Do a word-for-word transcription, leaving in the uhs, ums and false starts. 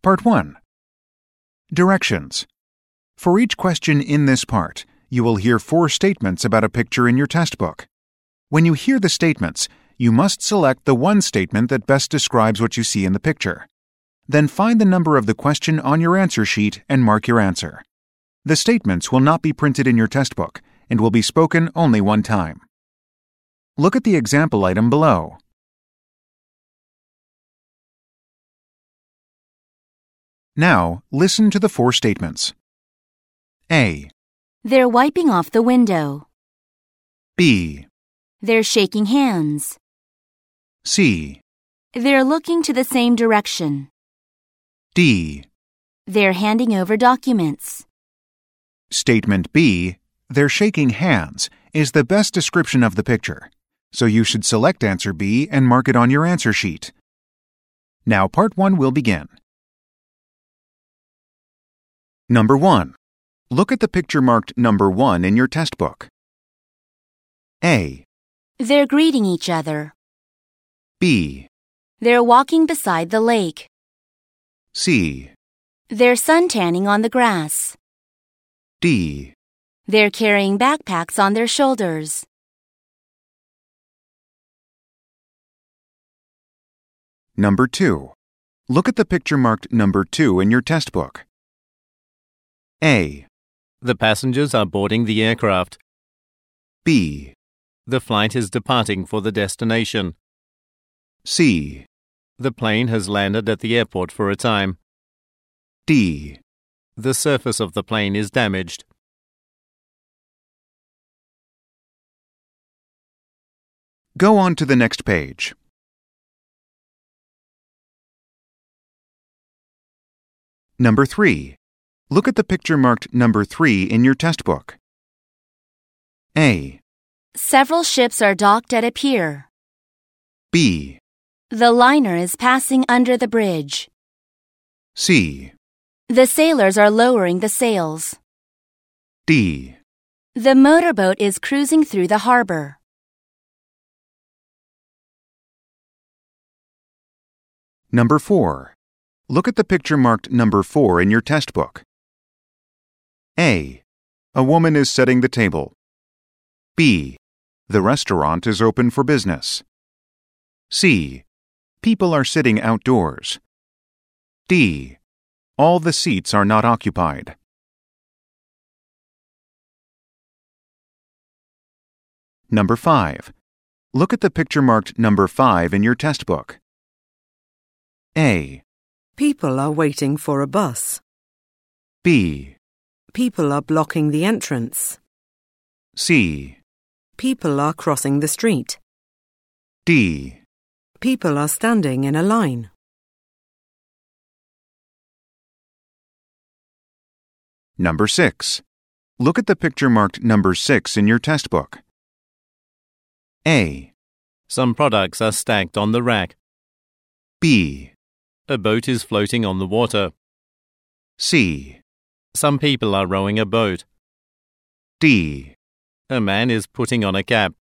Part one. Directions. For each question in this part, you will hear four statements about a picture in your test book. When you hear the statements, you must select the one statement that best describes what you see in the picture. Then find the number of the question on your answer sheet and mark your answer. The statements will not be printed in your test book and will be spoken only one time. Look at the example item below. Now, listen to the four statements. A. They're wiping off the window. B. They're shaking hands. C. They're looking to the same direction. D. They're handing over documents. Statement B, they're shaking hands, is the best description of the picture, so you should select answer B and mark it on your answer sheet. Now part one will begin. Number one. Look at the picture marked number one in your test book. A. They're greeting each other. B. They're walking beside the lake. C. They're suntanning on the grass. D. They're carrying backpacks on their shoulders. Number two. Look at the picture marked number two in your test book. A. The passengers are boarding the aircraft. B. The flight is departing for the destination. C. The plane has landed at the airport for a time. D. The surface of the plane is damaged. Go on to the next page. Number three. Look at the picture marked number three in your test book. A. Several ships are docked at a pier. B. The liner is passing under the bridge. C. The sailors are lowering the sails. D. The motorboat is cruising through the harbor. Number four. Look at the picture marked number four in your test book. A. A woman is setting the table. B. The restaurant is open for business. C. People are sitting outdoors. D. All the seats are not occupied. Number five. Look at the picture marked number five in your test book. A. People are waiting for a bus. B. People are blocking the entrance. C. People are crossing the street. D. People are standing in a line. Number six. Look at the picture marked number six in your test book. A. Some products are stacked on the rack. B. A boat is floating on the water. C. Some people are rowing a boat. D. A man is putting on a cap.